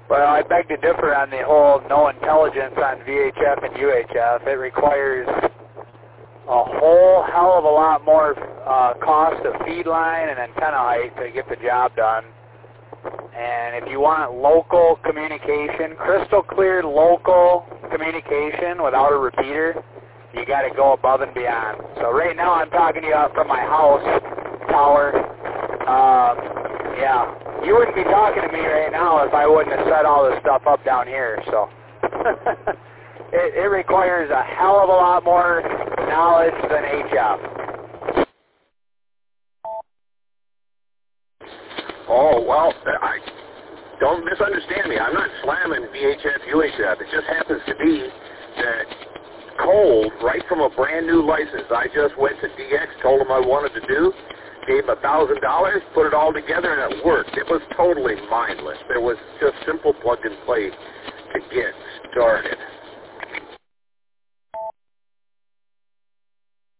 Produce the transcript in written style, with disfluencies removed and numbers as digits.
Well, I beg to differ on the whole no intelligence on VHF and UHF. It requires a whole hell of a lot more cost of feed line and antenna height to get the job done. And if you want local communication, crystal clear local communication without a repeater, you got to go above and beyond. So right now I'm talking to you out from my house tower. Yeah, you wouldn't be talking to me right now if I wouldn't have set all this stuff up down here. So it requires a hell of a lot more knowledge than HF. Oh, well, don't misunderstand me. I'm not slamming VHF, UHF. It just happens to be that cold, right from a brand new license, I just went to DX, told them I wanted to do, gave them $1,000, put it all together, and it worked. It was totally mindless. There was just simple plug and play to get started.